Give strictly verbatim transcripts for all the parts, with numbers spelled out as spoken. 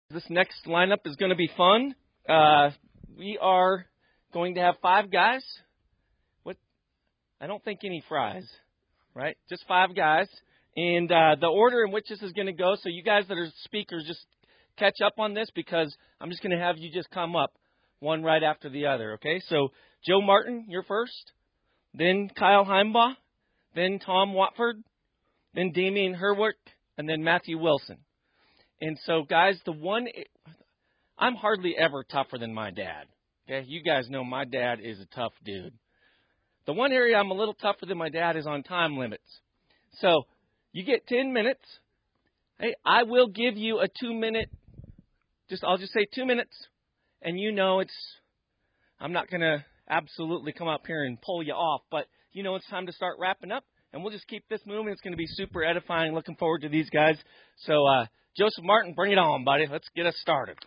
This next lineup is going to be fun. Uh, we are going to have five guys. What? I don't think any fries, right? Just five guys. And uh, the order in which this is going to go, so you guys that are speakers, just catch up on this because I'm just going to have you just come up one right after the other, okay? So Joe Martin, you're first. Then Kyle Heimbaugh. Then Tom Watford. Then Damian Herwick. And then Matthew Wilson. And so, guys, the one, I'm hardly ever tougher than my dad. Okay, you guys know my dad is a tough dude. The one area I'm a little tougher than my dad is on time limits. So, you get ten minutes. Hey, I will give you a two-minute, just I'll just say two minutes, and you know it's, I'm not going to absolutely come up here and pull you off, but you know it's time to start wrapping up, and we'll just keep this moving. It's going to be super edifying. Looking forward to these guys. So, uh, Joseph Martin, bring it on, buddy. Let's get us started.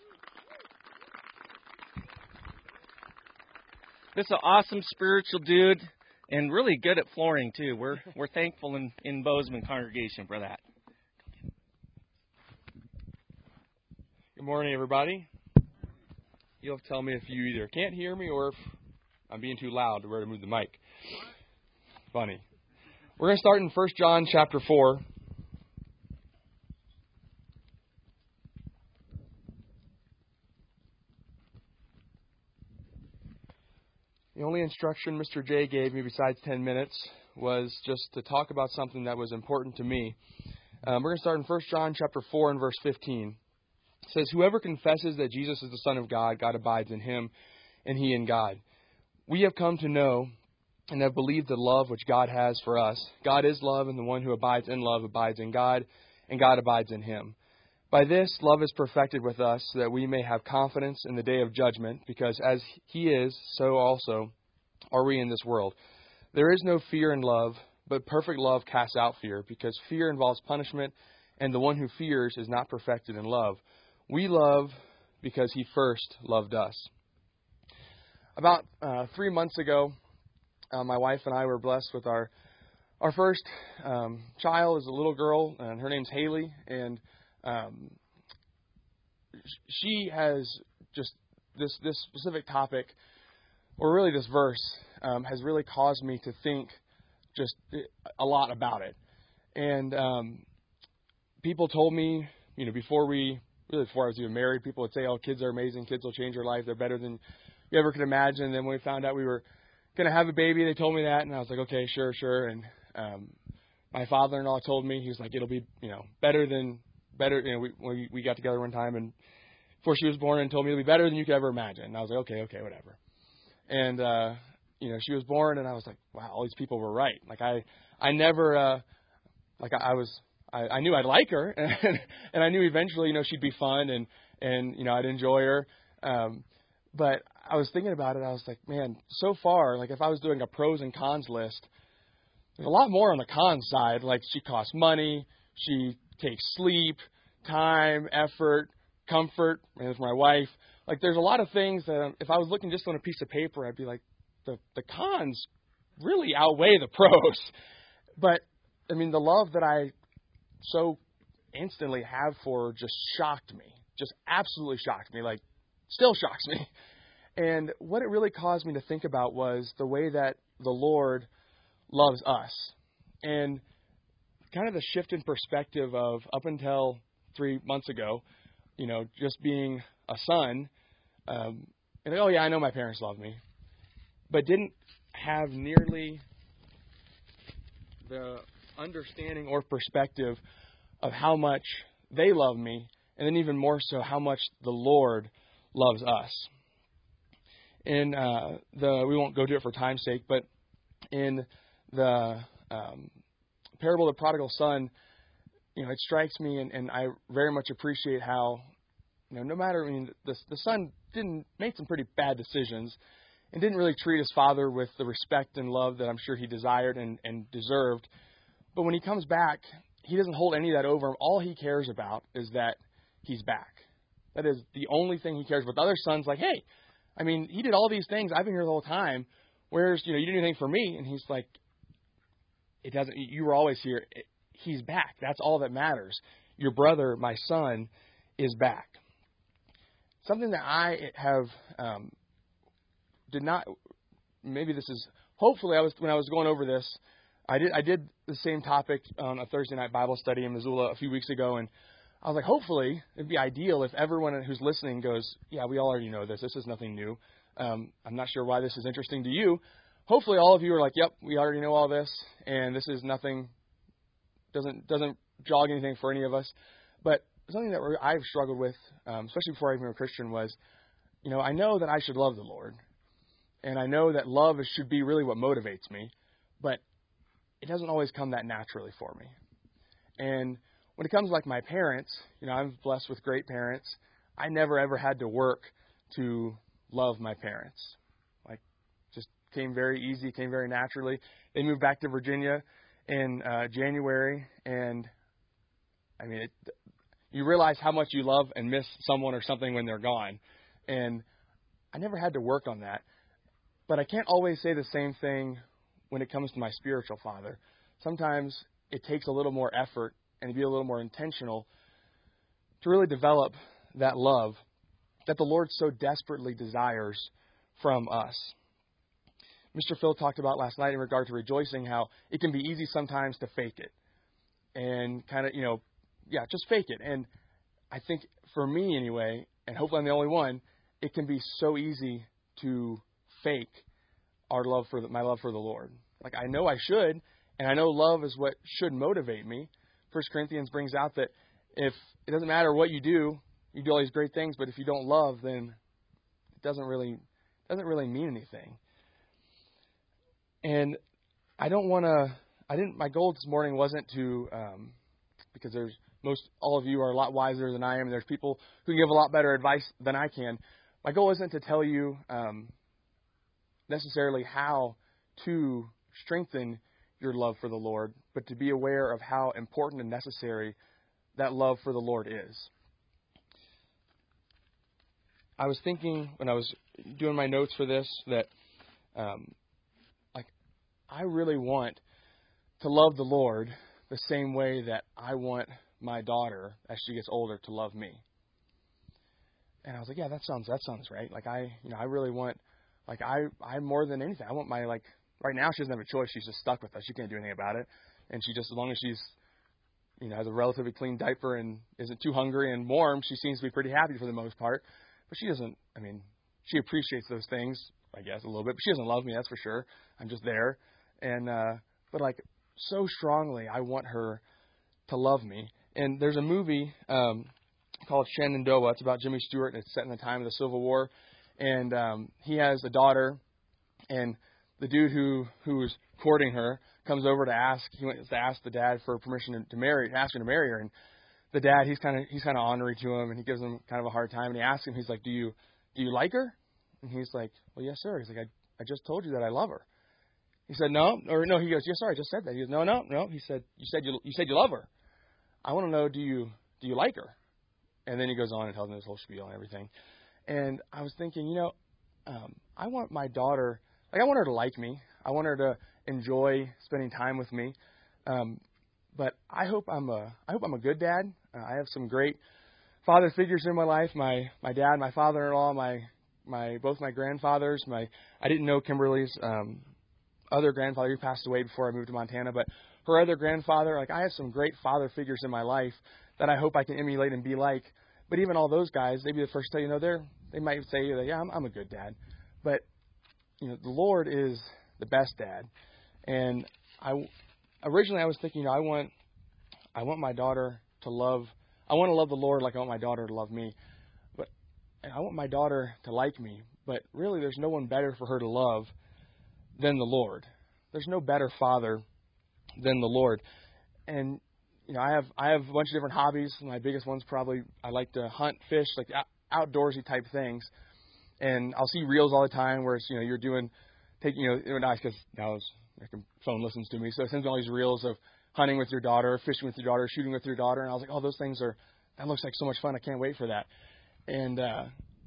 This is an awesome spiritual dude and really good at flooring, too. We're we're thankful in, in Bozeman congregation for that. Good morning, everybody. You'll have to tell me if you either can't hear me or if I'm being too loud to where to move the mic. Funny. We're going to start in First John chapter four. The only instruction Mister J gave me besides ten minutes was just to talk about something that was important to me. Um, we're going to start in First John chapter four and verse fifteen. It says, "Whoever confesses that Jesus is the Son of God, God abides in him, and he in God. We have come to know and have believed the love which God has for us. God is love, and the one who abides in love abides in God, and God abides in him. By this, love is perfected with us, so that we may have confidence in the day of judgment, because as he is, so also are we in this world. There is no fear in love, but perfect love casts out fear, because fear involves punishment, and the one who fears is not perfected in love. We love because he first loved us." About uh, three months ago, uh, my wife and I were blessed with our our first um, child is a little girl, and her name's Haley, and um, she has just this this specific topic, or really this verse, um, has really caused me to think just a lot about it. And um, people told me, you know, before we, really before I was even married, people would say, "Oh, kids are amazing. Kids will change your life. They're better than you ever could imagine." And then when we found out we were going to have a baby, they told me that, and I was like, okay, sure, sure. And um, my father-in-law told me, he was like, "It'll be, you know, better than, better, you know, we, we, we got together one time, and before she was born, and told me it'll be better than you could ever imagine." And I was like, okay, okay, whatever. And, uh, you know, she was born, and I was like, wow, all these people were right. Like, I, I never, uh, like, I, I was, I, I knew I'd like her, and, and I knew eventually, you know, she'd be fun, and, and, you know, I'd enjoy her. Um, but I was thinking about it, I was like, man, so far, like, if I was doing a pros and cons list, there's a lot more on the cons side. Like, she costs money, she takes sleep, time, effort, comfort, and with my wife. Like, there's a lot of things that if I was looking just on a piece of paper, I'd be like, the, the cons really outweigh the pros. But, I mean, the love that I so instantly have for her just shocked me. Just absolutely shocked me. Like, still shocks me. And what it really caused me to think about was the way that the Lord loves us. And kind of the shift in perspective of up until three months ago, you know, just being a son, um, and oh yeah, I know my parents love me, but didn't have nearly the understanding or perspective of how much they love me, and then even more so how much the Lord loves us. In uh, the, we won't go do it for time's sake, but in the um, parable of the prodigal son, you know, it strikes me, and, and I very much appreciate how, you know, no matter, I mean, the, the son didn't make some pretty bad decisions and didn't really treat his father with the respect and love that I'm sure he desired and, and deserved. But when he comes back, he doesn't hold any of that over him. All he cares about is that he's back. That is the only thing he cares about. The other son's like, hey, I mean, he did all these things. I've been here the whole time. Whereas, you know, you didn't do anything for me. And he's like, it doesn't, you were always here. He's back. That's all that matters. Your brother, my son, is back. something that I have um, did not. Maybe this is. Hopefully, I was when I was going over this. I did I did the same topic on a Thursday night Bible study in Missoula a few weeks ago, and I was like, hopefully, it'd be ideal if everyone who's listening goes, yeah, we all already know this. This is nothing new. Um, I'm not sure why this is interesting to you. Hopefully, all of you are like, yep, we already know all this, and this is nothing, doesn't doesn't jog anything for any of us. But something that I've struggled with, um, especially before I became a Christian, was, you know, I know that I should love the Lord, and I know that love should be really what motivates me, but it doesn't always come that naturally for me. And when it comes to like my parents, you know, I'm blessed with great parents. I never ever had to work to love my parents. Like, just came very easy, came very naturally. They moved back to Virginia in uh, January, and I mean, it, you realize how much you love and miss someone or something when they're gone. And I never had to work on that. But I can't always say the same thing when it comes to my spiritual father. Sometimes it takes a little more effort and to be a little more intentional to really develop that love that the Lord so desperately desires from us. Mister Phil talked about last night in regard to rejoicing, how it can be easy sometimes to fake it. And kind of, you know, yeah, just fake it. And I think for me anyway, and hopefully I'm the only one, it can be so easy to fake our love for the, my love for the Lord. Like, I know I should, and I know love is what should motivate me. First Corinthians brings out that if it doesn't matter what you do, you do all these great things, but if you don't love, then it doesn't really doesn't really mean anything. And I don't want to. I didn't. My goal this morning wasn't to, um, because there's most all of you are a lot wiser than I am. And there's people who can give a lot better advice than I can. My goal isn't to tell you um, necessarily how to strengthen your love for the Lord, but to be aware of how important and necessary that love for the Lord is. I was thinking when I was doing my notes for this that, um, like, I really want to love the Lord the same way that I want my daughter, as she gets older, to love me. And I was like, yeah, that sounds that sounds right. Like, I, you know, I really want, like, I, I more than anything, I want my, like, right now she doesn't have a choice. She's just stuck with us. She can't do anything about it. And she just, as long as she's, you know, has a relatively clean diaper and isn't too hungry and warm, she seems to be pretty happy for the most part. But she doesn't, I mean, she appreciates those things, I guess, a little bit. But she doesn't love me, that's for sure. I'm just there. And, uh, but, like, so strongly, I want her to love me. And there's a movie um, called Shenandoah. It's about Jimmy Stewart, and it's set in the time of the Civil War. And um, he has a daughter, and the dude who who was courting her comes over to ask. He went to ask the dad for permission to, to marry, ask her to marry her. And the dad, he's kind of he's kind of ornery to him, and he gives him kind of a hard time. And he asks him, he's like, "Do you do you like her?" And he's like, "Well, yes, sir." He's like, "I I just told you that I love her." He said, "No," or no. He goes, "Yes, sir. I just said that." He goes, "No, no, no." He said, "You said you you said you love her. I want to know, do you do you like her?" And then he goes on and tells him this whole spiel and everything. And I was thinking, you know, um, I want my daughter, like I want her to like me. I want her to enjoy spending time with me. Um, but I hope I'm a I hope I'm a good dad. Uh, I have some great father figures in my life. My my dad, my father-in-law, my my both my grandfathers. My I didn't know Kimberly's um, other grandfather. He passed away before I moved to Montana, but her other grandfather. Like, I have some great father figures in my life that I hope I can emulate and be like. But even all those guys, they'd be the first to tell you, know, they're they might say, yeah, I'm, I'm a good dad. But you know, the Lord is the best dad. And I originally I was thinking, you know, I want I want my daughter to love. I want to love the Lord like I want my daughter to love me. But and I want my daughter to like me. But really, there's no one better for her to love than the Lord. There's no better father than the Lord. And you know, I have I have a bunch of different hobbies. My biggest one's probably I like to hunt, fish, like out, outdoorsy type things. And I'll see reels all the time where it's, you know, you're doing, taking, you know, it was nice because now his phone listens to me. So it sends me all these reels of hunting with your daughter, fishing with your daughter, shooting with your daughter. And I was like, oh, those things are, that looks like so much fun. I can't wait for that. And, uh,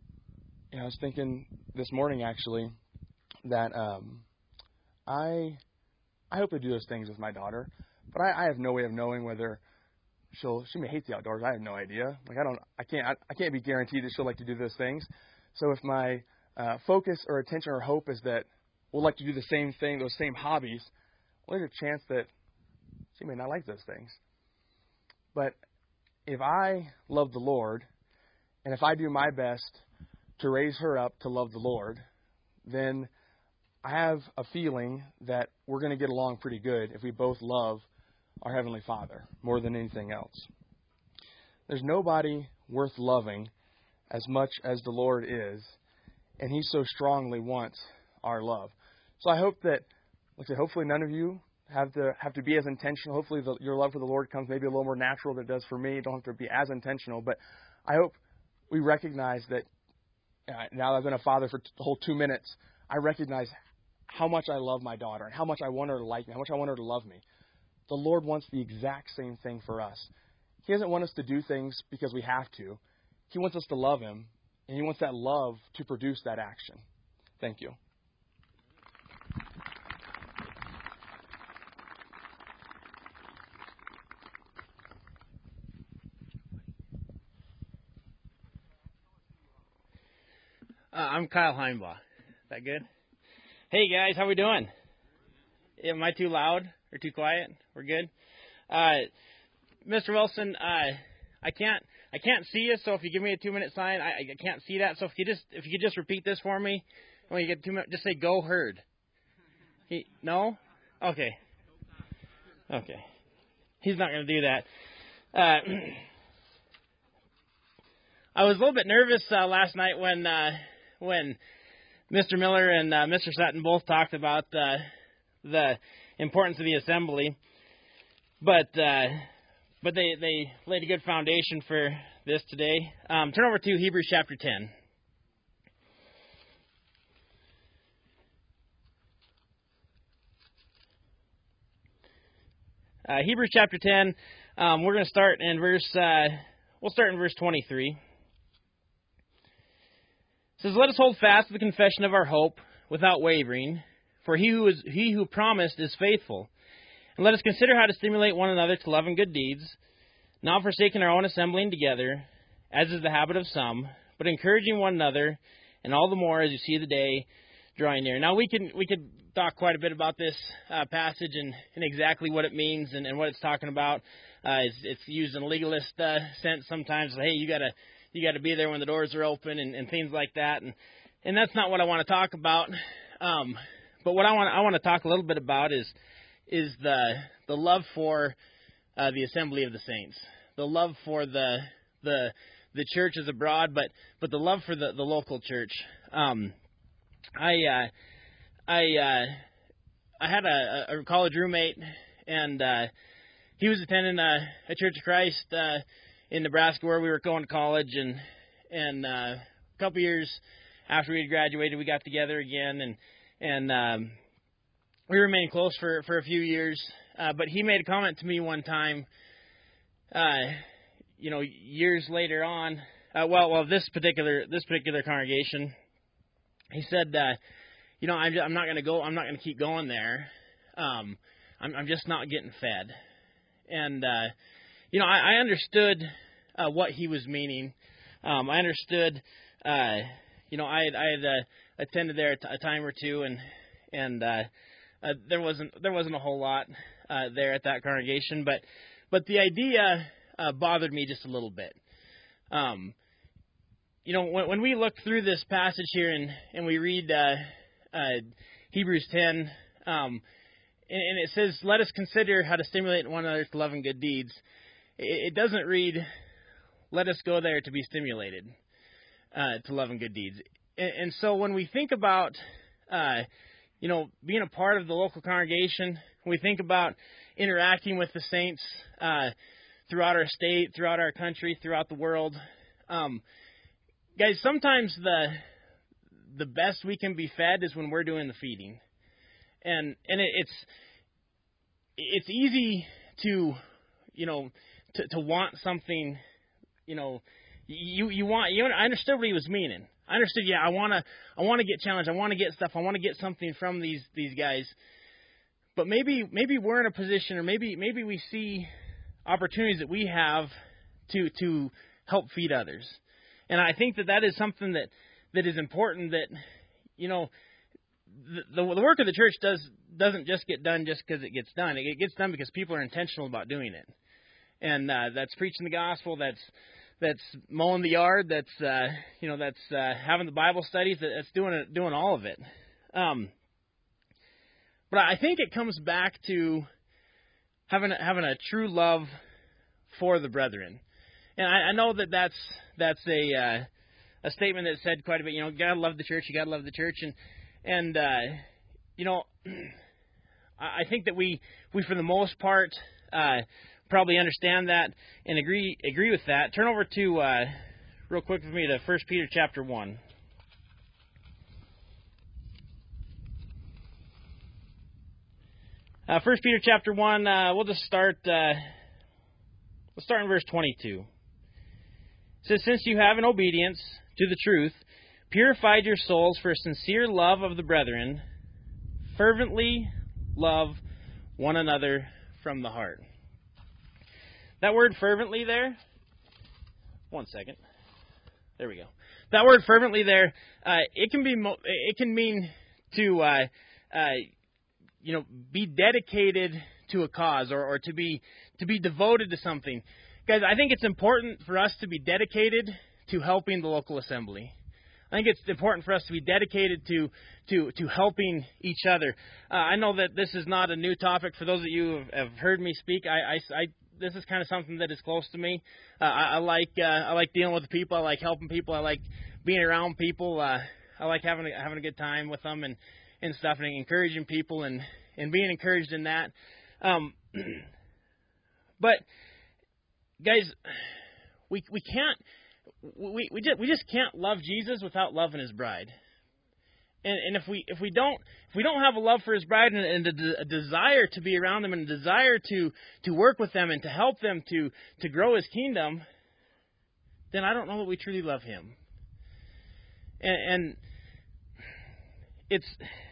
you know, I was thinking this morning actually that um, I I hope to do those things with my daughter. But I, I have no way of knowing whether she'll she may hate the outdoors. I have no idea. Like I don't I can't I, I can't be guaranteed that she'll like to do those things. So if my uh, focus or attention or hope is that we'll like to do the same thing, those same hobbies, well, there's a chance that she may not like those things. But if I love the Lord, and if I do my best to raise her up to love the Lord, then I have a feeling that we're going to get along pretty good if we both love our Heavenly Father more than anything else. There's nobody worth loving as much as the Lord is, and He so strongly wants our love. So I hope that, like I said, hopefully none of you have to have to be as intentional. Hopefully the, your love for the Lord comes maybe a little more natural than it does for me. You don't have to be as intentional, but I hope we recognize that uh, now that I've been a father for the whole two minutes, I recognize how much I love my daughter and how much I want her to like me, how much I want her to love me. The Lord wants the exact same thing for us. He doesn't want us to do things because we have to. He wants us to love Him, and He wants that love to produce that action. Thank you. Uh, I'm Kyle Heimbaugh. Is that good? Hey guys, how we doing? Am I too loud or too quiet? We're good. Uh, Mister Wilson, uh, I can't I can't see you, so if you give me a two minute sign, I, I can't see that. So if you just if you could just repeat this for me when you get two minutes, just say "Go Herd." He no? Okay. Okay. He's not going to do that. Uh, I was a little bit nervous uh, last night when. Uh, when Mister Miller and uh, Mister Sutton both talked about uh, the importance of the assembly, but uh, but they, they laid a good foundation for this today. Um, turn over to Hebrews chapter ten. Uh, Hebrews chapter ten. Um, we're going to start in verse. Uh, we'll start in verse twenty-three. It says, "Let us hold fast to the confession of our hope without wavering, for he who is he who promised is faithful. And let us consider how to stimulate one another to love and good deeds, not forsaking our own assembling together, as is the habit of some, but encouraging one another, and all the more as you see the day drawing near." Now we can we could talk quite a bit about this uh, passage and, and exactly what it means and, and what it's talking about. Uh, it's, it's used in a legalist uh, sense sometimes. Hey, you gotta. You got to be there when the doors are open and, and things like that, and and that's not what I want to talk about. Um, but what I want I want to talk a little bit about is is the the love for uh, the assembly of the saints, the love for the the the churches abroad, but but the love for the, the local church. Um, I uh, I uh, I had a, a college roommate, and uh, he was attending a, a Church of Christ. Uh, in Nebraska where we were going to college, and and uh, a couple years after we had graduated, we got together again, and and um, we remained close for, for a few years. Uh, but he made a comment to me one time, uh, you know, years later on. Uh, well, well, this particular this particular congregation, he said, uh, you know, I'm, I'm not going to go. I'm not going to keep going there. Um, I'm, I'm just not getting fed, and. Uh, You know, I, I understood uh, what he was meaning. Um, I understood, uh, you know, I had, I had uh, attended there a time or two, and and uh, uh, there wasn't there wasn't a whole lot uh, there at that congregation, but but the idea uh, bothered me just a little bit. Um, you know, when, when we look through this passage here and and we read uh, uh, Hebrews ten, um, and, and it says, "Let us consider how to stimulate one another to love and good deeds." It doesn't read, "Let us go there to be stimulated uh, to love and good deeds." And, and so when we think about, uh, you know, being a part of the local congregation, we think about interacting with the saints uh, throughout our state, throughout our country, throughout the world. Um, guys, sometimes the the best we can be fed is when we're doing the feeding, and and it, it's it's easy to, you know. To, to want something, you know, you you want. You know, I understood what he was meaning. I understood. Yeah, I wanna I wanna get challenged. I wanna get stuff. I wanna get something from these these guys. But maybe maybe we're in a position, or maybe maybe we see opportunities that we have to to help feed others. And I think that that is something that, that is important, that, you know, the, the, the work of the church does, doesn't just get done just because it gets done. It, it gets done because people are intentional about doing it. And uh, that's preaching the gospel, that's that's mowing the yard, that's, uh, you know, that's uh, having the Bible studies, that's doing it, doing all of it. Um, but I think it comes back to having a, having a true love for the brethren. And I, I know that that's that's a uh, a statement that's said quite a bit. You know, you gotta love the church. You gotta love the church, and and uh, you know, I think that we we for the most part uh, probably understand that and agree agree with that. Turn over to uh, real quick with me to First Peter chapter one. Uh, First Peter chapter one. Uh, we'll just start. Uh, we'll start in verse twenty-two. It says, "Since you have in obedience to the truth purified your souls for a sincere love of the brethren, fervently love one another from the heart." That word fervently there, one second. There we go. That word fervently there, uh, it can be, it can mean to, uh, uh, you know, be dedicated to a cause, or, or to be to be devoted to something. Guys, I think it's important for us to be dedicated to helping the local assembly. I think it's important for us to be dedicated to to, to helping each other. Uh, I know that this is not a new topic. For those of you who have, have heard me speak, I, I, I, this is kind of something that is close to me. Uh, I, I like uh, I like dealing with people. I like helping people. I like being around people. Uh, I like having a, having a good time with them and, and stuff, and encouraging people and, and being encouraged in that. Um, but guys, we we can't we we just we just can't love Jesus without loving His bride. And and if we if we don't if we don't have a love for His bride and, and a, a desire to be around them and a desire to to work with them and to help them to to grow His kingdom, then I don't know that we truly love Him. And, and it's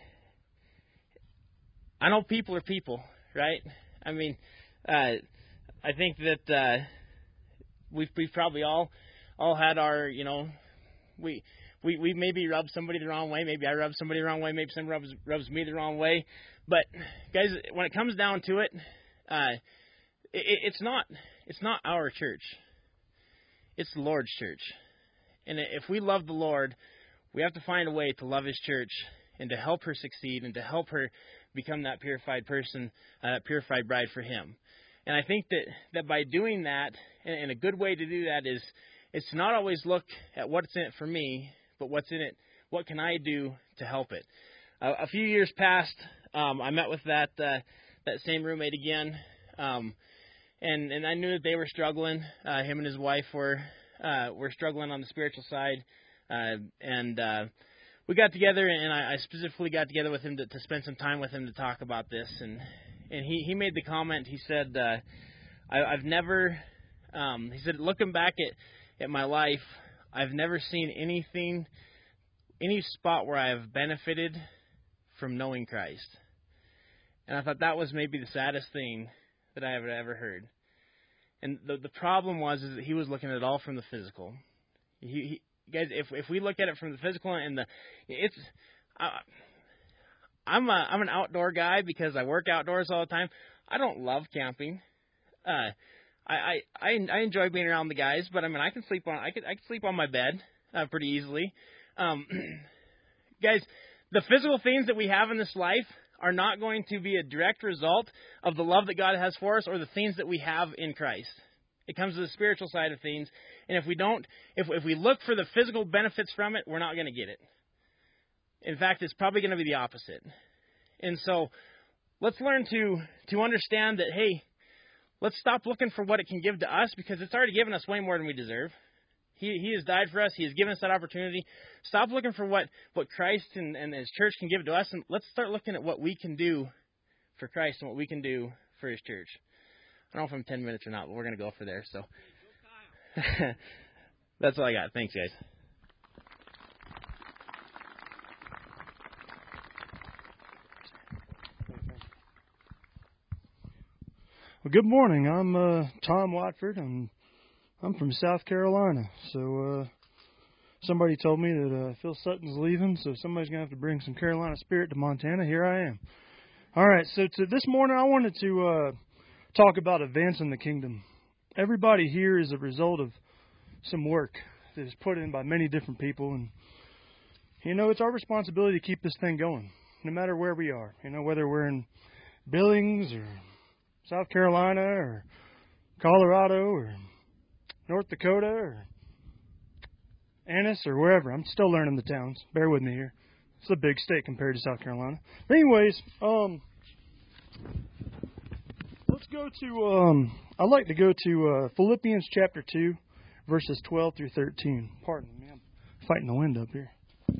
I know people are people, right? I mean, uh, I think that. Uh, We've we've probably all all had our, you know, we we we maybe rub somebody the wrong way. Maybe I rub somebody the wrong way. Maybe someone rubs rubs me the wrong way. But guys, when it comes down to it, uh, it, it's not it's not our church. It's the Lord's church. And if we love the Lord, we have to find a way to love His church and to help her succeed and to help her become that purified person, uh, that purified bride for Him. And I think that, that by doing that, and a good way to do that is is to not always look at what's in it for me, but what's in it, what can I do to help it. Uh, a few years past, um, I met with that uh, that same roommate again, um, and and I knew that they were struggling. Uh, him and his wife were uh, were struggling on the spiritual side, uh, and uh, we got together, and I, I specifically got together with him to, to spend some time with him to talk about this. And and he, he made the comment. He said, uh, I, "I've never," um, he said, "looking back at, at my life, I've never seen anything, any spot where I have benefited from knowing Christ." And I thought that was maybe the saddest thing that I have ever heard. And the the problem was is that he was looking at it all from the physical. He, he guys, if if we look at it from the physical and the, it's, uh, I'm a I'm an outdoor guy because I work outdoors all the time. I don't love camping. Uh, I, I I enjoy being around the guys, but I mean I can sleep on I can I can sleep on my bed uh, pretty easily. Um, guys, the physical things that we have in this life are not going to be a direct result of the love that God has for us or the things that we have in Christ. It comes to the spiritual side of things, and if we don't, if if we look for the physical benefits from it, we're not going to get it. In fact, it's probably going to be the opposite. And so, let's learn to to understand that, hey, let's stop looking for what it can give to us because it's already given us way more than we deserve. He he has died for us. He has given us that opportunity. Stop looking for what, what Christ and, and His church can give to us, and let's start looking at what we can do for Christ and what we can do for His church. I don't know if I'm ten minutes or not, but we're going to go for there. So that's all I got. Thanks, guys. Well, good morning. I'm uh, Tom Watford, and I'm from South Carolina. So uh, somebody told me that uh, Phil Sutton's leaving, so somebody's going to have to bring some Carolina spirit to Montana. Here I am. All right, so to this morning I wanted to uh, talk about advancing the kingdom. Everybody here is a result of some work that is put in by many different people, and you know, it's our responsibility to keep this thing going, no matter where we are. You know, whether we're in Billings or South Carolina or Colorado or North Dakota or Annis or wherever. I'm still learning the towns. Bear with me here. It's a big state compared to South Carolina. But anyways, um, let's go to, um, I'd like to go to uh, Philippians chapter two, verses twelve through thirteen. Pardon me, I'm fighting the wind up here.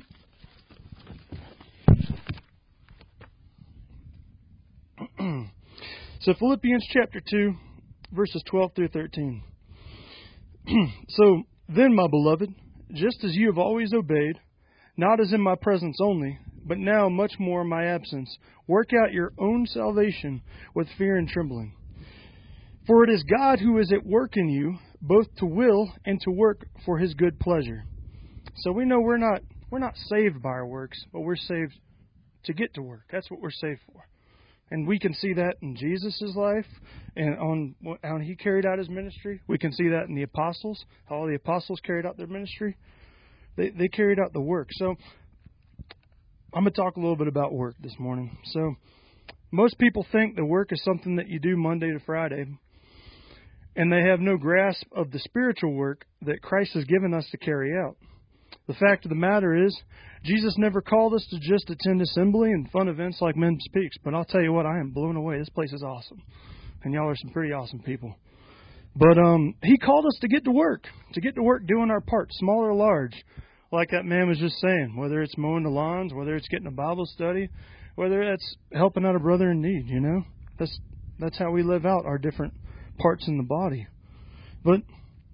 So Philippians chapter two, verses twelve through thirteen. So then, my beloved, just as you have always obeyed, not as in my presence only, but now much more in my absence, work out your own salvation with fear and trembling. For it is God who is at work in you, both to will and to work for his good pleasure. So we know we're not we're not saved by our works, but we're saved to get to work. That's what we're saved for. And we can see that in Jesus' life and on how he carried out his ministry. We can see that in the apostles, how all the apostles carried out their ministry. They they carried out the work. So I'm going to talk a little bit about work this morning. So most people think the work is something that you do Monday to Friday, and they have no grasp of the spiritual work that Christ has given us to carry out. The fact of the matter is, Jesus never called us to just attend assembly and fun events like Men Speaks. But I'll tell you what, I am blown away. This place is awesome. And y'all are some pretty awesome people. But um, he called us to get to work, to get to work doing our part, small or large. Like that man was just saying, whether it's mowing the lawns, whether it's getting a Bible study, whether it's helping out a brother in need, you know. That's, that's how we live out our different parts in the body. But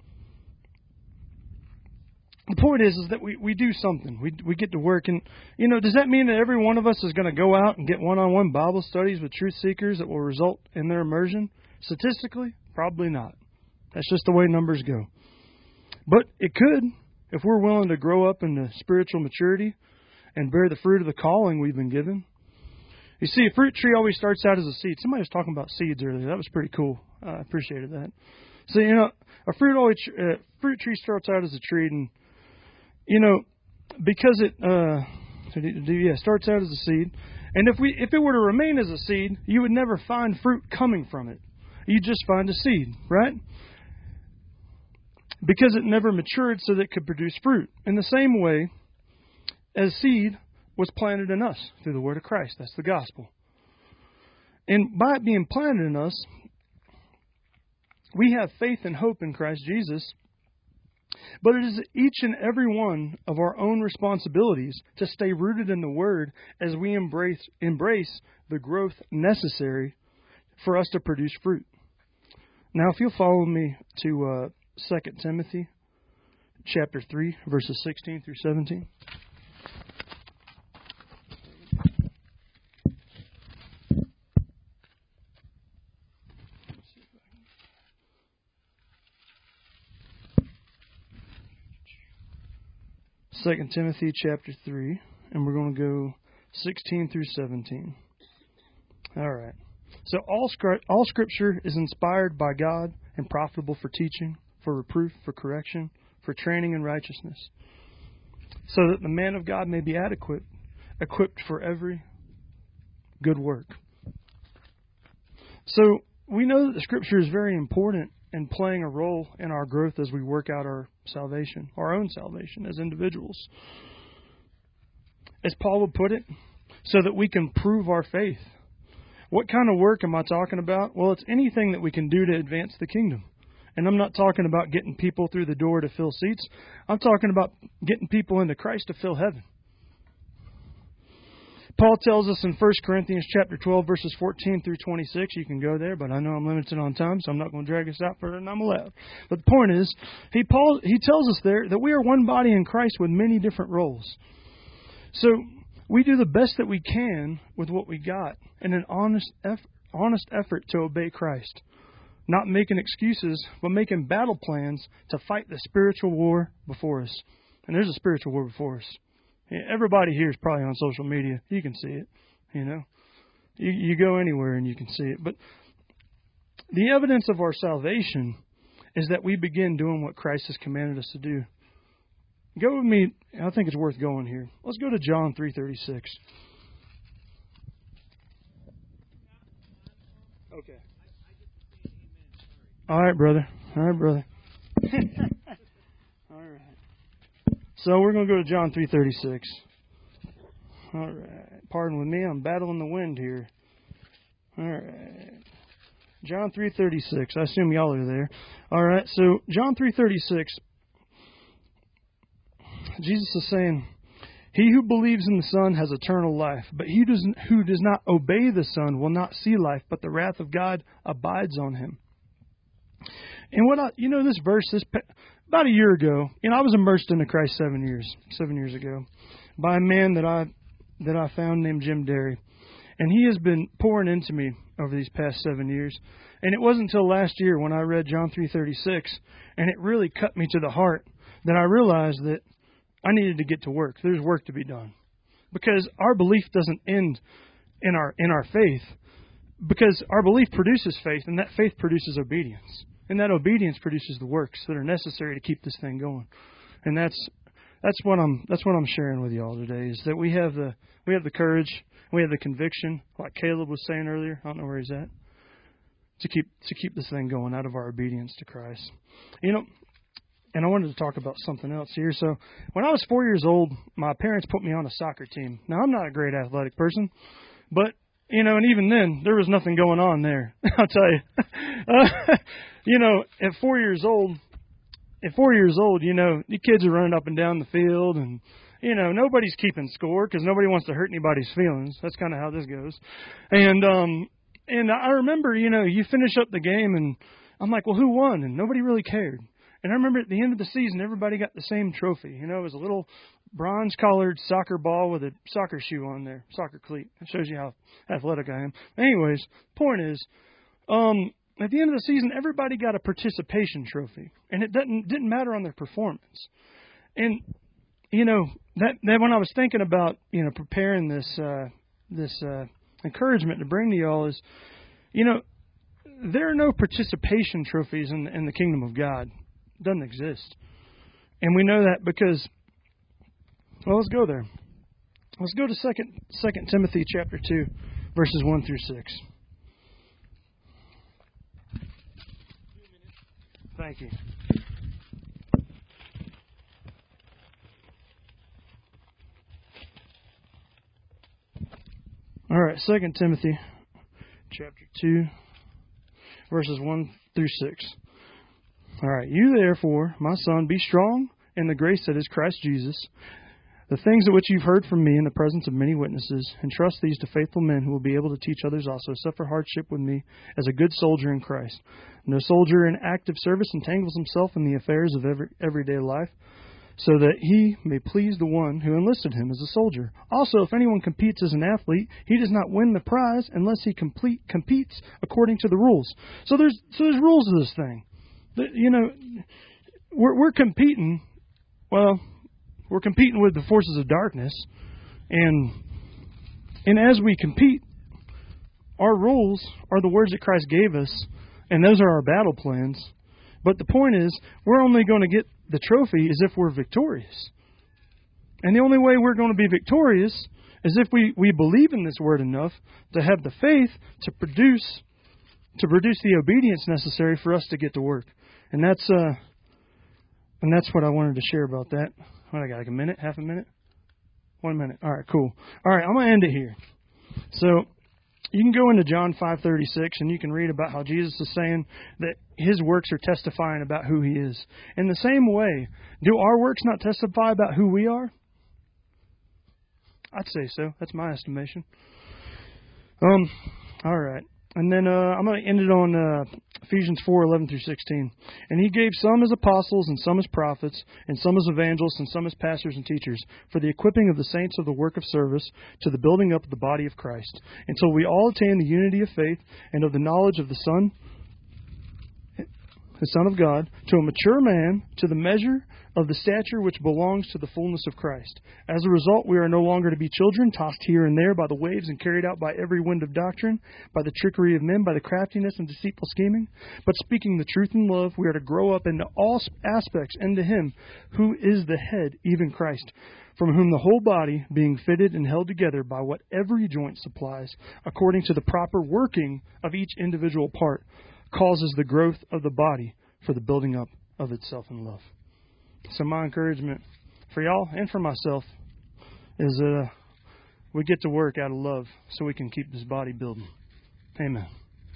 the point is, is that we, we do something. We we get to work. And, you know, does that mean that every one of us is going to go out and get one-on-one Bible studies with truth seekers that will result in their immersion? Statistically, probably not. That's just the way numbers go. But it could, if we're willing to grow up into spiritual maturity and bear the fruit of the calling we've been given. You see, a fruit tree always starts out as a seed. Somebody was talking about seeds earlier. That was pretty cool. I appreciated that. So, you know, a fruit always uh, fruit tree starts out as a tree, and you know, because it uh, yeah starts out as a seed, and if we if it were to remain as a seed, you would never find fruit coming from it. You'd just find a seed, right? Because it never matured so that it could produce fruit. In the same way, as seed was planted in us through the word of Christ. That's the gospel. And by it being planted in us, we have faith and hope in Christ Jesus. But it is each and every one of our own responsibilities to stay rooted in the Word as we embrace embrace the growth necessary for us to produce fruit. Now, if you'll follow me to uh, Second Timothy chapter three, verses sixteen through seventeen. Second Timothy chapter three, and we're going to go sixteen through seventeen. All right. So all, scri- all Scripture is inspired by God and profitable for teaching, for reproof, for correction, for training in righteousness, so that the man of God may be adequate, equipped for every good work. So we know that the Scripture is very important in playing a role in our growth as we work out our salvation, our own salvation as individuals. As Paul would put it, so that we can prove our faith. What kind of work am I talking about? Well, it's anything that we can do to advance the kingdom. And I'm not talking about getting people through the door to fill seats. I'm talking about getting people into Christ to fill heaven. Paul tells us in First Corinthians chapter twelve, verses fourteen through twenty-six. You can go there, but I know I'm limited on time, so I'm not going to drag us out further than I'm allowed. But the point is, he Paul he tells us there that we are one body in Christ with many different roles. So we do the best that we can with what we got in an honest effort, honest effort to obey Christ. not making excuses, but making battle plans to fight the spiritual war before us. And there's a spiritual war before us. Everybody here is probably on social media. You can see it, you know. You, you go anywhere and you can see it. But the evidence of our salvation is that we begin doing what Christ has commanded us to do. Go with me. I think it's worth going here. Let's go to John three thirty-six. Okay. All right, brother. All right, brother. All right. So we're going to go to John three thirty-six. All right. Pardon with me. I'm battling the wind here. All right. John three thirty-six. I assume y'all are there. All right. So John three thirty-six. Jesus is saying, "He who believes in the Son has eternal life, but he does, who does not obey the Son will not see life, but the wrath of God abides on him." And what I, you know, this verse, this about a year ago, you know, I was immersed into Christ seven years, seven years ago, by a man that I that I found named Jim Derry, and he has been pouring into me over these past seven years. And it wasn't until last year when I read John three thirty-six, and it really cut me to the heart, that I realized that I needed to get to work. There's work to be done, because our belief doesn't end in our in our faith, because our belief produces faith, and that faith produces obedience, and that obedience produces the works that are necessary to keep this thing going. And that's that's what I'm that's what I'm sharing with you all today, is that we have the we have the courage, we have the conviction, like Caleb was saying earlier. I don't know where he's at, to keep to keep this thing going out of our obedience to Christ. You know. And I wanted to talk about something else here. So when I was four years old, my parents put me on a soccer team. Now, I'm not a great athletic person, but, you know, and even then, there was nothing going on there. I'll tell you. Uh, you know, at four years old, at four years old, you know, the kids are running up and down the field, and, you know, nobody's keeping score because nobody wants to hurt anybody's feelings. That's kind of how this goes. And, um, and I remember, you know, you finish up the game, and I'm like, well, who won? And nobody really cared. And I remember at the end of the season, everybody got the same trophy. You know, it was a little bronze-collared soccer ball with a soccer shoe on there, soccer cleat. It shows you how athletic I am. Anyways, point is, um, at the end of the season, everybody got a participation trophy, and it didn't didn't matter on their performance. And you know, that, that when I was thinking about, you know, preparing this uh, this uh, encouragement to bring to y'all is, you know, there are no participation trophies in, in the kingdom of God. Doesn't exist. And we know that because, well, let's go there. Let's go to Second Second Timothy chapter two, verses one through six. Thank you. All right, Second Timothy chapter two, verses one through six. All right, you therefore, my son, be strong in the grace that is Christ Jesus. The things of which you've heard from me in the presence of many witnesses, entrust these to faithful men who will be able to teach others also. Suffer hardship with me as a good soldier in Christ. No soldier in active service entangles himself in the affairs of every, everyday life, so that he may please the one who enlisted him as a soldier. Also, if anyone competes as an athlete, he does not win the prize unless he complete, competes according to the rules. So there's so there's rules to this thing. You know, we're, we're competing, well, we're competing with the forces of darkness, and and as we compete, our rules are the words that Christ gave us, and those are our battle plans. But the point is, we're only going to get the trophy is if we're victorious. And the only way we're going to be victorious is if we, we believe in this word enough to have the faith to produce to produce the obedience necessary for us to get to work. And that's uh, and that's what I wanted to share about that. What, I got like a minute, half a minute? One minute. All right, cool. All right, I'm going to end it here. So you can go into John five thirty-six and you can read about how Jesus is saying that his works are testifying about who he is. In the same way, do our works not testify about who we are? I'd say so. That's my estimation. Um. All right. And then uh, I'm going to end it on uh, Ephesians four eleven through sixteen. And he gave some as apostles, and some as prophets, and some as evangelists, and some as pastors and teachers, for the equipping of the saints of the work of service, to the building up of the body of Christ, until we all attain the unity of faith and of the knowledge of the Son the Son of God, to a mature man, to the measure of the stature which belongs to the fullness of Christ. As a result, we are no longer to be children, tossed here and there by the waves and carried out by every wind of doctrine, by the trickery of men, by the craftiness and deceitful scheming. But speaking the truth in love, we are to grow up into all aspects into Him who is the head, even Christ, from whom the whole body, being fitted and held together by what every joint supplies, according to the proper working of each individual part, causes the growth of the body for the building up of itself in love. So my encouragement for y'all and for myself is that uh, we get to work out of love so we can keep this body building. Amen.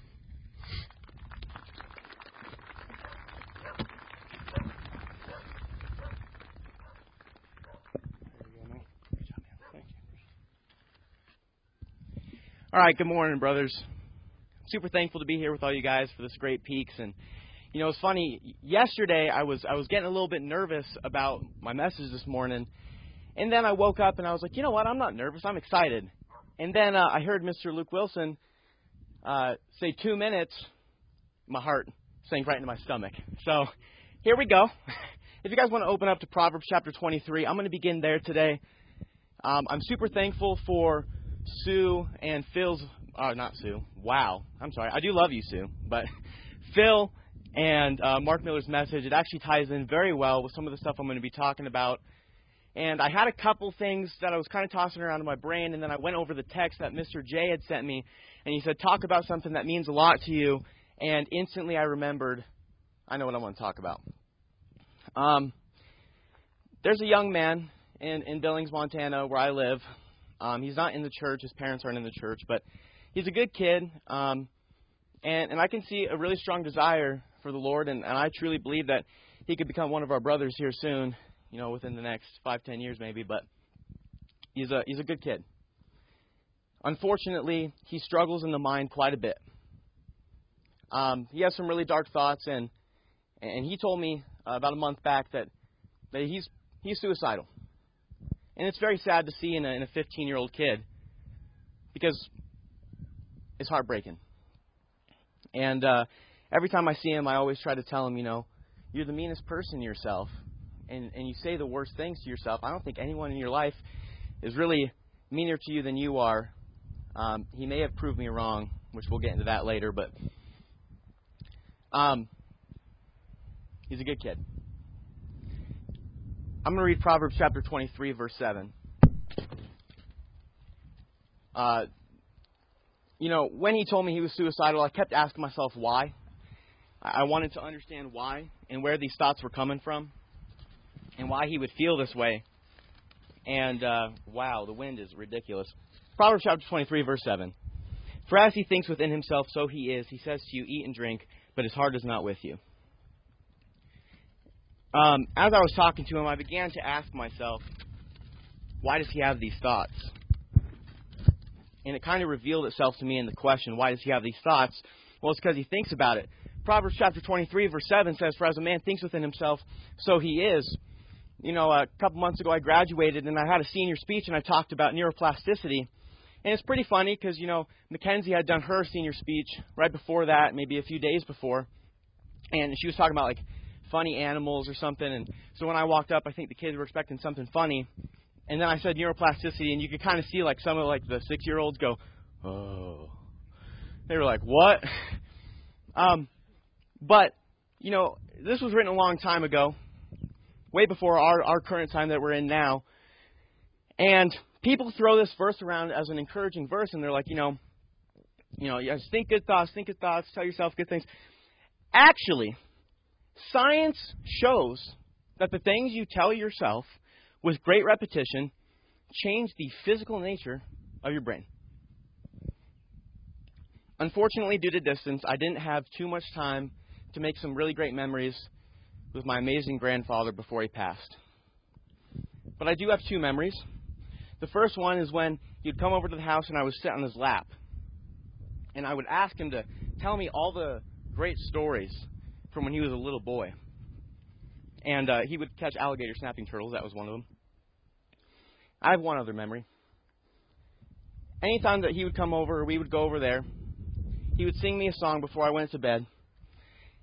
All right, good morning, brothers. Super thankful to be here with all you guys for this great Peaks. And you know, it's funny. Yesterday, I was I was getting a little bit nervous about my message this morning, and then I woke up and I was like, you know what? I'm not nervous. I'm excited. And then uh, I heard Mister Luke Wilson uh, say two minutes. My heart sank right into my stomach. So here we go. If you guys want to open up to Proverbs chapter twenty-three, I'm going to begin there today. Um, I'm super thankful for Sue and Phil's, uh, not Sue, wow, I'm sorry, I do love you, Sue, but Phil and uh, Mark Miller's message, it actually ties in very well with some of the stuff I'm going to be talking about. And I had a couple things that I was kind of tossing around in my brain, and then I went over the text that Mister J had sent me, and he said, talk about something that means a lot to you, and instantly I remembered, I know what I want to talk about. Um, there's a young man in, in Billings, Montana, where I live. Um, he's not in the church. His parents aren't in the church, but he's a good kid. Um, and, and I can see a really strong desire for the Lord, and, and I truly believe that he could become one of our brothers here soon, you know, within the next five, ten years maybe, but he's a, he's a good kid. Unfortunately, he struggles in the mind quite a bit. Um, he has some really dark thoughts, and, and he told me uh, about a month back that, that he's, he's suicidal. And it's very sad to see in a, in a fifteen-year-old kid because it's heartbreaking. And uh, every time I see him, I always try to tell him, you know, you're the meanest person yourself, and, and you say the worst things to yourself. I don't think anyone in your life is really meaner to you than you are. Um, he may have proved me wrong, which we'll get into that later, but um, he's a good kid. I'm going to read Proverbs chapter twenty-three, verse seven. Uh, you know, when he told me he was suicidal, I kept asking myself why. I wanted to understand why and where these thoughts were coming from and why he would feel this way. And, uh, wow, the wind is ridiculous. Proverbs chapter twenty-three, verse seven. For as he thinks within himself, so he is. He says to you, eat and drink, but his heart is not with you. Um, as I was talking to him, I began to ask myself, why does he have these thoughts? And it kind of revealed itself to me in the question, why does he have these thoughts? Well, it's because he thinks about it. Proverbs chapter twenty-three, verse seven says, for as a man thinks within himself, so he is. You know, a couple months ago I graduated and I had a senior speech and I talked about neuroplasticity. And it's pretty funny because, you know, Mackenzie had done her senior speech right before that, maybe a few days before. And she was talking about, like, funny animals or something. And so when I walked up, I think the kids were expecting something funny. And then I said neuroplasticity, and you could kind of see, like, some of, like, the six-year-olds go, oh. They were like, what? um, but, you know, this was written a long time ago, way before our, our current time that we're in now. And people throw this verse around as an encouraging verse, and they're like, you know, you know, yes, think good thoughts, think good thoughts, tell yourself good things. Actually, science shows that the things you tell yourself with great repetition change the physical nature of your brain. Unfortunately, due to distance, I didn't have too much time to make some really great memories with my amazing grandfather before he passed. But I do have two memories. The first one is when he'd come over to the house and I would sit on his lap. And I would ask him to tell me all the great stories from when he was a little boy. And uh, he would catch alligator snapping turtles. That was one of them. I have one other memory. Anytime that he would come over or we would go over there, he would sing me a song before I went to bed.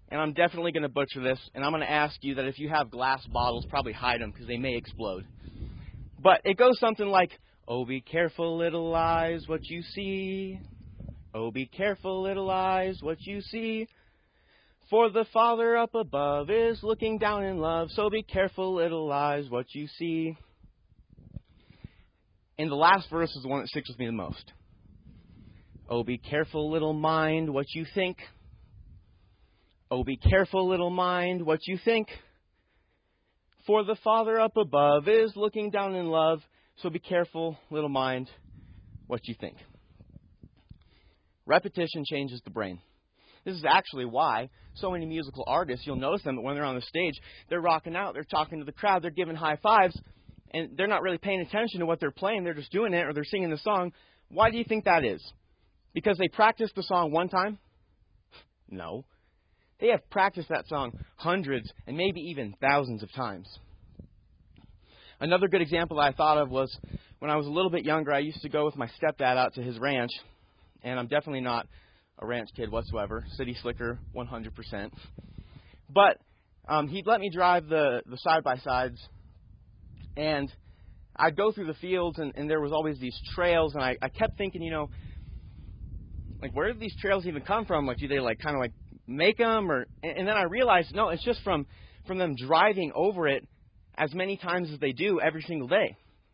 and I'm definitely going to butcher this, and I'm going to ask you that if you have glass bottles, probably hide them because they may explode. But it goes something like, oh, be careful, little eyes, what you see. Oh, be careful, little eyes, what you see. For the Father up above is looking down in love, so be careful, little eyes, what you see. And the last verse is the one that sticks with me the most. Oh, be careful, little mind, what you think. Oh, be careful, little mind, what you think. For the Father up above is looking down in love, so be careful, little mind, what you think. Repetition changes the brain. This is actually why so many musical artists, you'll notice them when they're on the stage, they're rocking out, they're talking to the crowd, they're giving high fives, and they're not really paying attention to what they're playing, they're just doing it, or they're singing the song. Why do you think that is? Because they practiced the song one time? No. They have practiced that song hundreds and maybe even thousands of times. Another good example I thought of was when I was a little bit younger, I used to go with my stepdad out to his ranch, and I'm definitely not a ranch kid whatsoever. City slicker, one hundred percent. But um, he'd let me drive the, the side-by-sides, and I'd go through the fields, and, and there was always these trails, and I, I kept thinking, you know, like, where did these trails even come from? Like, do they, like, kind of, like, make them? Or, and, and then I realized, no, it's just from, from them driving over it as many times as they do every single day.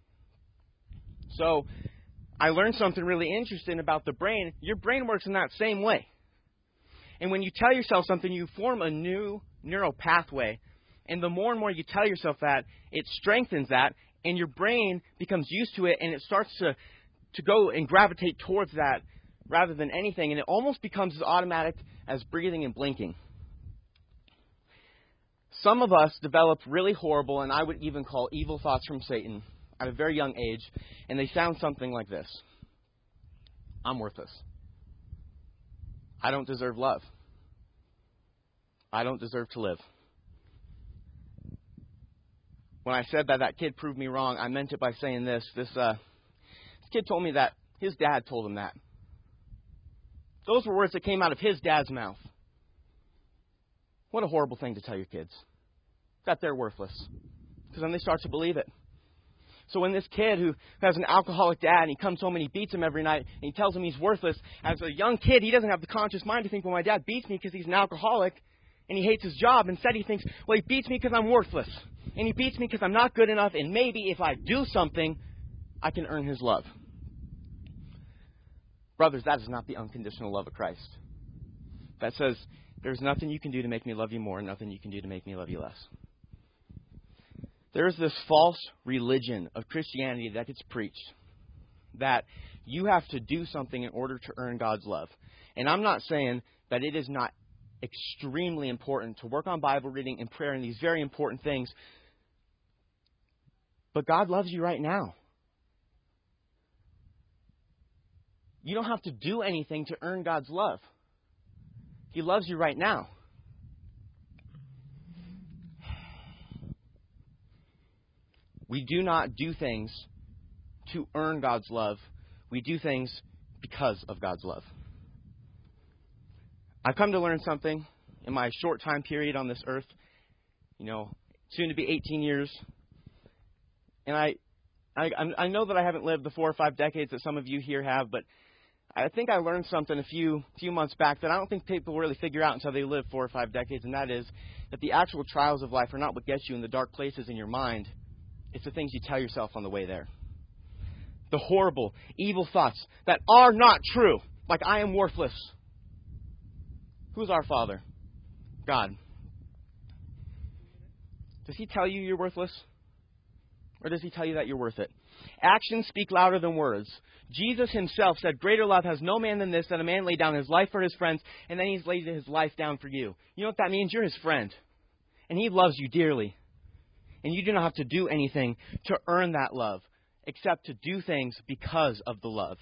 So I learned something really interesting about the brain. Your brain works in that same way. And when you tell yourself something, you form a new neural pathway. And the more and more you tell yourself that, it strengthens that, and your brain becomes used to it, and it starts to, to go and gravitate towards that rather than anything. And it almost becomes as automatic as breathing and blinking. Some of us develop really horrible, and I would even call evil thoughts from Satan at a very young age, and they sound something like this. I'm worthless. I don't deserve love. I don't deserve to live. When I said that that kid proved me wrong, I meant it by saying this. This, uh, this kid told me that his dad told him that. Those were words that came out of his dad's mouth. What a horrible thing to tell your kids. That they're worthless. Because then they start to believe it. So when this kid who has an alcoholic dad, and he comes home and he beats him every night, and he tells him he's worthless, as a young kid, he doesn't have the conscious mind to think, well, my dad beats me because he's an alcoholic, and he hates his job. Instead, he thinks, well, he beats me because I'm worthless. And he beats me because I'm not good enough, and maybe if I do something, I can earn his love. Brothers, that is not the unconditional love of Christ. That says, there's nothing you can do to make me love you more, and nothing you can do to make me love you less. There is this false religion of Christianity that gets preached, that you have to do something in order to earn God's love. And I'm not saying that it is not extremely important to work on Bible reading and prayer and these very important things, but God loves you right now. You don't have to do anything to earn God's love. He loves you right now. We do not do things to earn God's love. We do things because of God's love. I've come to learn something in my short time period on this earth, you know, soon to be eighteen years. And I, I, I know that I haven't lived the four or five decades that some of you here have, but I think I learned something a few few months back that I don't think people really figure out until they live four or five decades, and that is that the actual trials of life are not what gets you in the dark places in your mind. It's the things you tell yourself on the way there. The horrible, evil thoughts that are not true, like I am worthless. Who's our Father? God. Does He tell you you're worthless? Or does He tell you that you're worth it? Actions speak louder than words. Jesus Himself said, greater love has no man than this, that a man lay down his life for his friends, and then He's laid His life down for you. You know what that means? You're His friend. And He loves you dearly. And you do not have to do anything to earn that love, except to do things because of the love.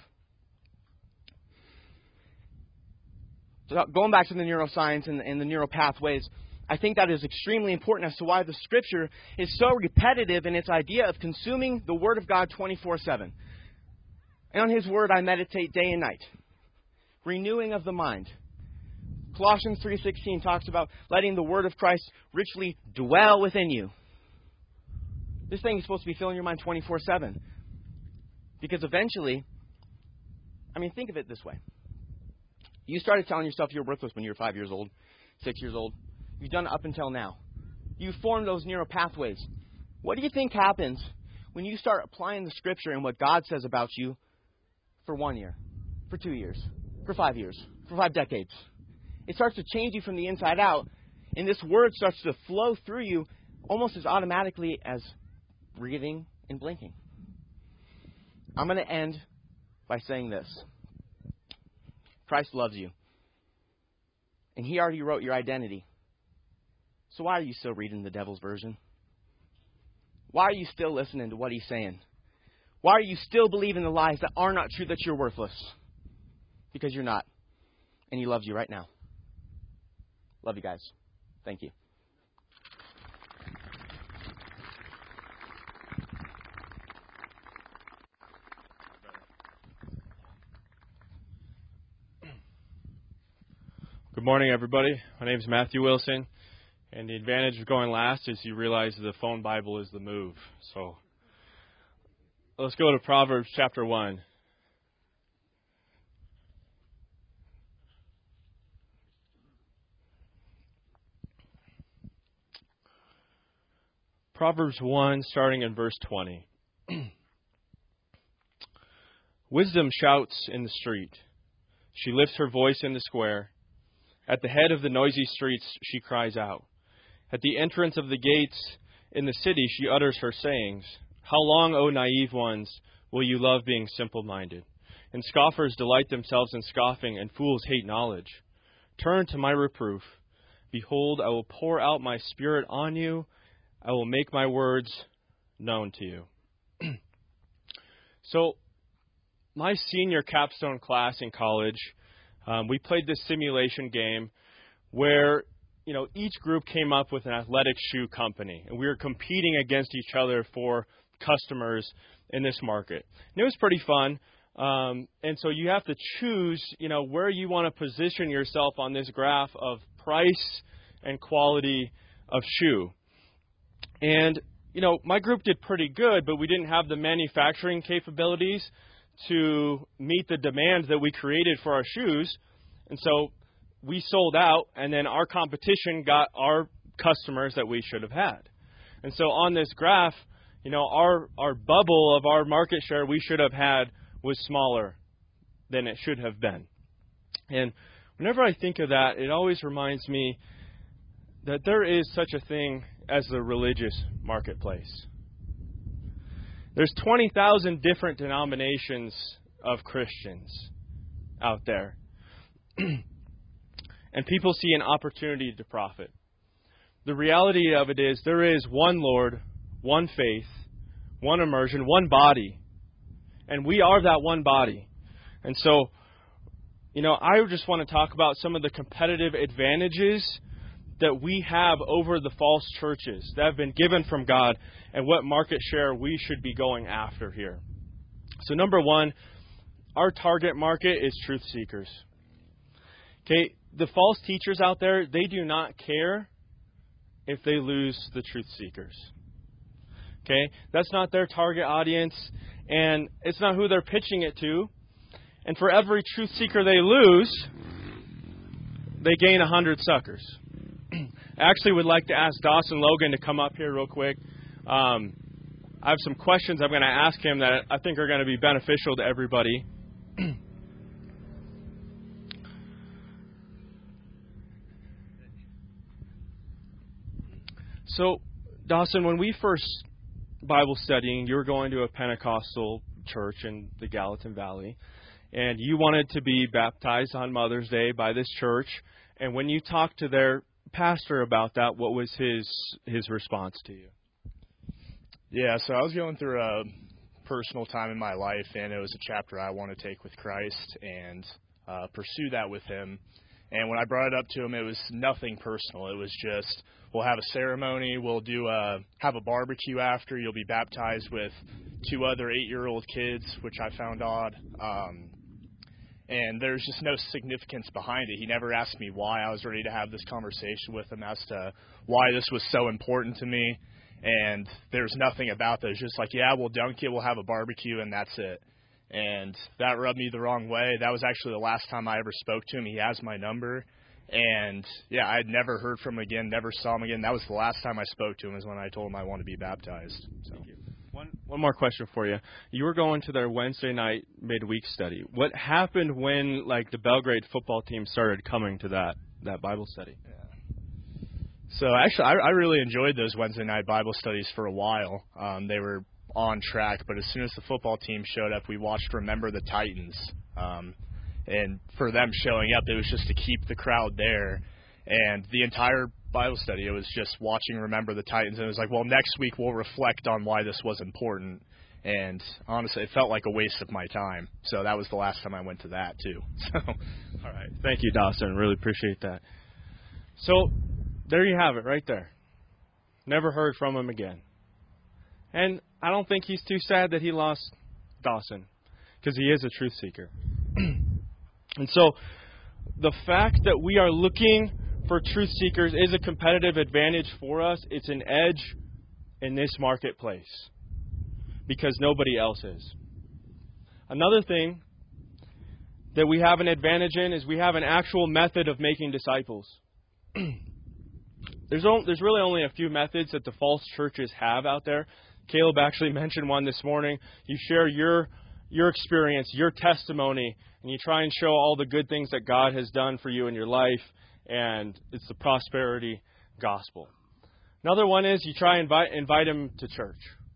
So going back to the neuroscience and, and the neural pathways, I think that is extremely important as to why the Scripture is so repetitive in its idea of consuming the Word of God twenty-four seven. And on His Word I meditate day and night. Renewing of the mind. Colossians three sixteen talks about letting the word of Christ richly dwell within you. This thing is supposed to be filling your mind twenty-four seven. Because eventually, I mean, think of it this way. You started telling yourself you're worthless when you were five years old, six years old. You've done it up until now. You've formed those neural pathways. What do you think happens when you start applying the Scripture and what God says about you for one year, for two years, for five years, for five decades? It starts to change you from the inside out, and this word starts to flow through you almost as automatically as breathing and blinking. I'm going to end by saying this. Christ loves you, and He already wrote your identity. So why are you still reading the devil's version? Why are you still listening to what he's saying? Why are you still believing the lies that are not true, that you're worthless? Because you're not. And He loves you right now. Love you guys. Thank you. Good morning, everybody. My name is Matthew Wilson. And the advantage of going last is you realize the phone Bible is the move. So let's go to Proverbs chapter one. Proverbs one, starting in verse twenty. Wisdom shouts in the street. She lifts her voice in the square. At the head of the noisy streets she cries out. At the entrance of the gates in the city she utters her sayings. How long, O naive ones, will you love being simple-minded? And scoffers delight themselves in scoffing, and fools hate knowledge. Turn to my reproof. Behold, I will pour out my spirit on you. I will make my words known to you. So, my senior capstone class in college, um, we played this simulation game where, you know, each group came up with an athletic shoe company, and we were competing against each other for customers in this market. And it was pretty fun. Um, and so you have to choose, you know, where you want to position yourself on this graph of price and quality of shoe. And, you know, my group did pretty good, but we didn't have the manufacturing capabilities to meet the demand that we created for our shoes. And so we sold out, and then our competition got our customers that we should have had. And so on this graph, you know, our, our bubble of our market share we should have had was smaller than it should have been. And whenever I think of that, it always reminds me that there is such a thing as the religious marketplace. There's twenty thousand different denominations of Christians out there. And people see an opportunity to profit. The reality of it is there is one Lord, one faith, one immersion, one body. And we are that one body. And so, you know, I just want to talk about some of the competitive advantages that we have over the false churches that have been given from God and what market share we should be going after here. So number one, our target market is truth seekers. Okay, the false teachers out there, they do not care if they lose the truth seekers. Okay, that's not their target audience, and it's not who they're pitching it to. And for every truth seeker they lose, they gain a hundred suckers. I actually would like to ask Dawson Logan to come up here real quick. Um, I have some questions I'm going to ask him that I think are going to be beneficial to everybody. So, Dawson, when we first Bible studying, you were going to a Pentecostal church in the Gallatin Valley, and you wanted to be baptized on Mother's Day by this church. And when you talked to their pastor about that, what was his his response to you? Yeah, so I was going through a personal time in my life, and it was a chapter I want to take with Christ and uh, pursue that with Him. And when I brought it up to him, it was nothing personal. It was just, we'll have a ceremony, we'll do a, have a barbecue after, you'll be baptized with two other eight-year-old kids, which I found odd. Um, and there's just no significance behind it. He never asked me why. I was ready to have this conversation with him as to why this was so important to me, and there's nothing about that. It's just like, yeah, we'll dunk it, we'll have a barbecue, and that's it. And that rubbed me the wrong way. That was actually the last time I ever spoke to him. He has my number. And, yeah, I had never heard from him again, never saw him again. That was the last time I spoke to him is when I told him I wanted to be baptized. So. Thank you. One, one more question for you. You were going to their Wednesday night midweek study. What happened when, like, the Belgrade football team started coming to that, that Bible study? Yeah. So, actually, I, I really enjoyed those Wednesday night Bible studies for a while. Um, they were on track, but as soon as the football team showed up, we watched Remember the Titans. Um, and for them showing up, it was just to keep the crowd there. And the entire Bible study, it was just watching Remember the Titans, and it was like, well, next week we'll reflect on why this was important. And honestly, it felt like a waste of my time. So that was the last time I went to that, too. So, all right. Thank you, Dawson. Really appreciate that. So there you have it right there. Never heard from him again. And I don't think he's too sad that he lost Dawson, because he is a truth seeker. And so the fact that we are looking for truth seekers is a competitive advantage for us. It's an edge in this marketplace because nobody else is. Another thing that we have an advantage in is we have an actual method of making disciples. There's, only, there's really only a few methods that the false churches have out there. Caleb actually mentioned one this morning. You share your your experience, your testimony, and you try and show all the good things that God has done for you in your life, and it's the prosperity gospel. Another one is you try and invite, invite them to church.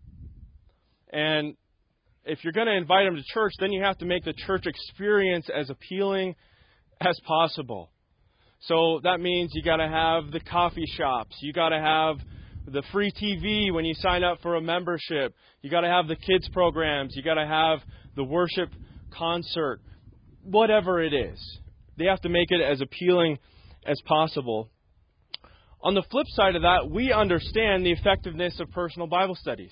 And if you're going to invite them to church, then you have to make the church experience as appealing as possible. So that means you got to have the coffee shops, you got to have the free T V when you sign up for a membership. You got to have the kids programs. You got to have the worship concert. Whatever it is, they have to make it as appealing as possible. On the flip side of that, we understand the effectiveness of personal Bible studies.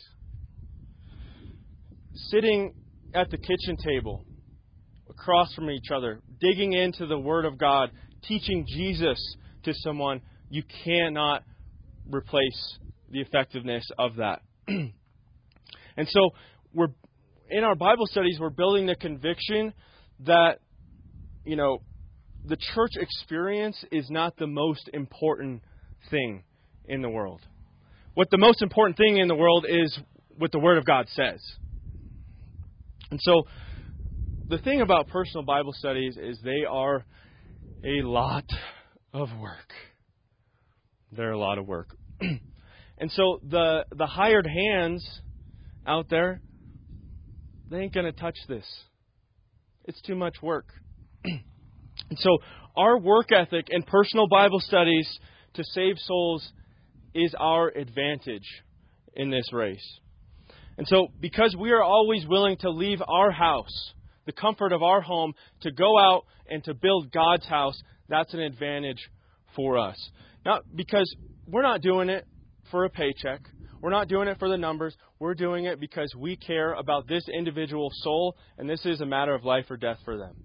Sitting at the kitchen table, across from each other, digging into the Word of God, teaching Jesus to someone, you cannot replace the effectiveness of that. And so we're in our Bible studies, we're building the conviction that, you know, the church experience is not the most important thing in the world. What the most important thing in the world is what the Word of God says. And so the thing about personal Bible studies is they are a lot of work. They're a lot of work. And so the the hired hands out there, they ain't going to touch this. It's too much work. And so our work ethic and personal Bible studies to save souls is our advantage in this race. And so because we are always willing to leave our house, the comfort of our home, to go out and to build God's house, that's an advantage for us. Not because we're not doing it for a paycheck. We're not doing it for the numbers. We're doing it because we care about this individual soul, and this is a matter of life or death for them.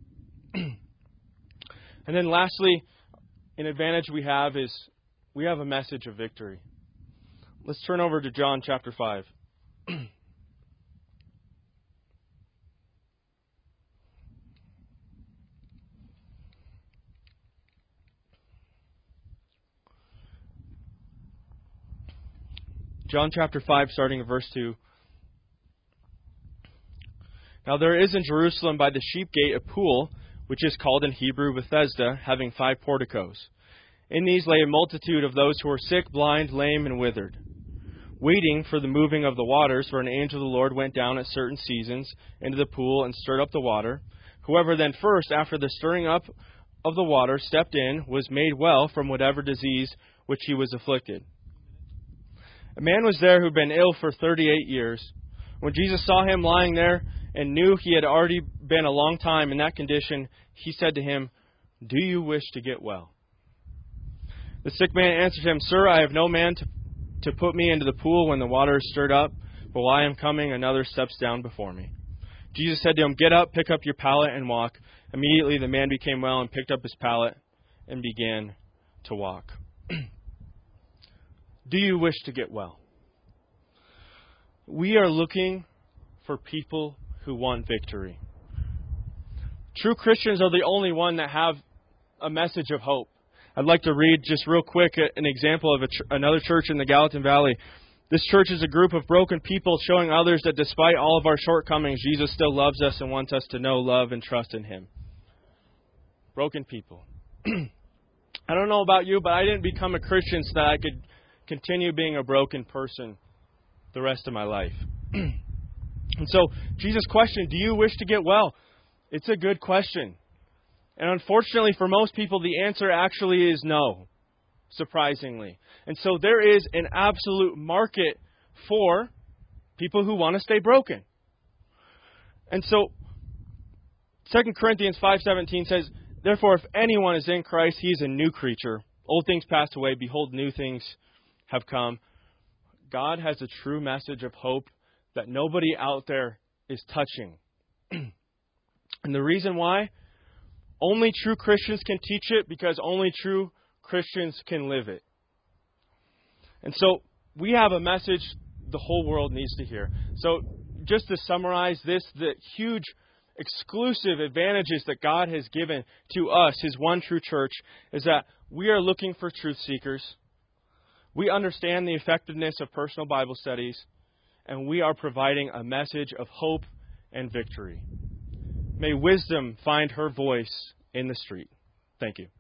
And then lastly, an advantage we have is we have a message of victory. Let's turn over to John chapter five. John chapter five, starting at verse two. Now there is in Jerusalem by the sheep gate a pool, which is called in Hebrew Bethesda, having five porticos. In these lay a multitude of those who were sick, blind, lame, and withered. Waiting for the moving of the waters, for an angel of the Lord went down at certain seasons into the pool and stirred up the water. Whoever then first, after the stirring up of the water, stepped in, was made well from whatever disease which he was afflicted. A man was there who had been ill for thirty-eight years. When Jesus saw him lying there and knew he had already been a long time in that condition, he said to him, "Do you wish to get well?" The sick man answered him, "Sir, I have no man to, to put me into the pool when the water is stirred up, but while I am coming, another steps down before me." Jesus said to him, "Get up, pick up your pallet, and walk." Immediately the man became well and picked up his pallet and began to walk. Do you wish to get well? We are looking for people who want victory. True Christians are the only one that have a message of hope. I'd like to read just real quick an example of a ch- another church in the Gallatin Valley. This church is a group of broken people showing others that despite all of our shortcomings, Jesus still loves us and wants us to know, love, and trust in Him. Broken people. I don't know about you, but I didn't become a Christian so that I could continue being a broken person the rest of my life. And so, Jesus' question, do you wish to get well? It's a good question. And unfortunately for most people, the answer actually is no, surprisingly. And so there is an absolute market for people who want to stay broken. And so Second Corinthians five seventeen says, therefore, if anyone is in Christ, he is a new creature. Old things passed away. Behold, new things have come. God has a true message of hope that nobody out there is touching. And the reason why? Only true Christians can teach it because only true Christians can live it. And so we have a message the whole world needs to hear. So just to summarize this, the huge exclusive advantages that God has given to us, His one true church, is that we are looking for truth seekers. We understand the effectiveness of personal Bible studies, and we are providing a message of hope and victory. May wisdom find her voice in the street. Thank you.